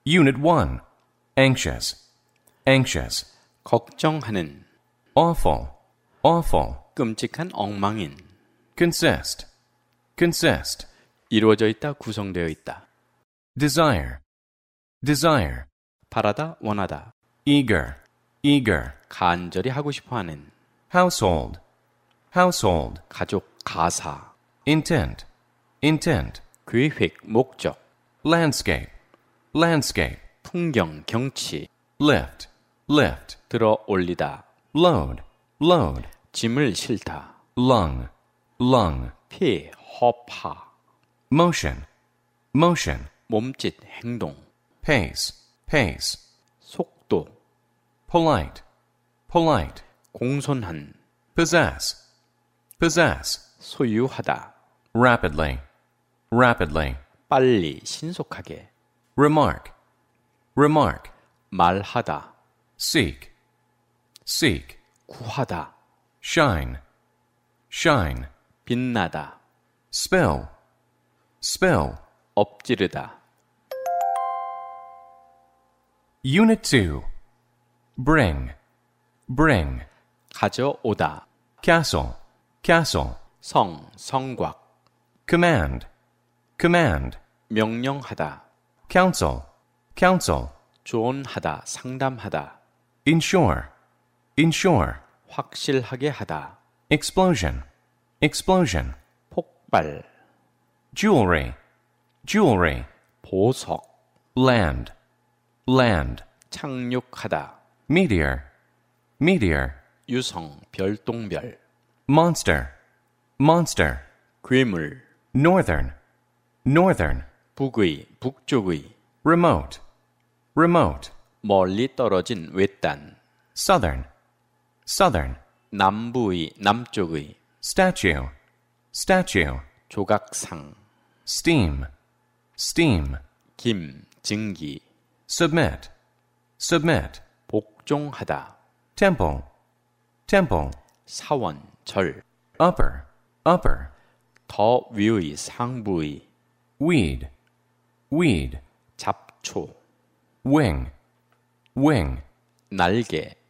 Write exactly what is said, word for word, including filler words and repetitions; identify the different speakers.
Speaker 1: Unit one. Anxious, anxious.
Speaker 2: 걱정하는,
Speaker 1: Awful, awful.
Speaker 2: 끔찍한 엉망인,
Speaker 1: Consist, consist.
Speaker 2: 이루어져 있다, 구성되어 있다.
Speaker 1: Desire, desire.
Speaker 2: 바라다, 원하다.
Speaker 1: Eager, eager.
Speaker 2: 간절히 하고 싶어하는.
Speaker 1: Household, household.
Speaker 2: 가족, 가사.
Speaker 1: Intent, intent.
Speaker 2: 계획, 목적.
Speaker 1: Landscape, landscape.
Speaker 2: 풍경, 경치.
Speaker 1: Lift, lift.
Speaker 2: 들어 올리다.
Speaker 1: Load, load.
Speaker 2: 짐을 싣다.
Speaker 1: Lung, lung.
Speaker 2: 폐, 허파.
Speaker 1: Motion, motion.
Speaker 2: 몸짓, 행동.
Speaker 1: Pace, pace.
Speaker 2: 속도.
Speaker 1: Polite, polite.
Speaker 2: 공손한.
Speaker 1: Possess, possess.
Speaker 2: 소유하다.
Speaker 1: Rapidly, rapidly.
Speaker 2: 빨리, 신속하게.
Speaker 1: Remark, remark.
Speaker 2: 말하다.
Speaker 1: Seek, seek.
Speaker 2: 구하다.
Speaker 1: Shine, shine.
Speaker 2: 빛나다.
Speaker 1: Spill, spill.
Speaker 2: 엎지르다.
Speaker 1: Unit two. Bring, bring.
Speaker 2: 가져오다.
Speaker 1: Castle, castle.
Speaker 2: 성, 성곽.
Speaker 1: Command, command.
Speaker 2: 명령하다.
Speaker 1: Counsel, counsel.
Speaker 2: 조언하다, 상담하다.
Speaker 1: Insure, insure.
Speaker 2: 확실하게 하다.
Speaker 1: Explosion, explosion.
Speaker 2: 폭발.
Speaker 1: Jewelry, jewelry.
Speaker 2: 보석.
Speaker 1: Land, land.
Speaker 2: 착륙하다.
Speaker 1: Meteor, meteor.
Speaker 2: 유성, 별똥별.
Speaker 1: Monster, monster.
Speaker 2: 괴물.
Speaker 1: Northern, northern.
Speaker 2: 북의, 북쪽의.
Speaker 1: Remote, remote.
Speaker 2: 멀리 떨어진 외딴.
Speaker 1: Southern, southern.
Speaker 2: 남부의, 남쪽의.
Speaker 1: Statue, statue.
Speaker 2: 조각상.
Speaker 1: Steam, steam.
Speaker 2: 김, 증기.
Speaker 1: Submit, submit.
Speaker 2: 복종하다.
Speaker 1: Temple, temple.
Speaker 2: 사원, 절.
Speaker 1: Upper, upper.
Speaker 2: 더 위의, 상부의.
Speaker 1: Weed, weed.
Speaker 2: 잡초.
Speaker 1: Wing, wing.
Speaker 2: 날개.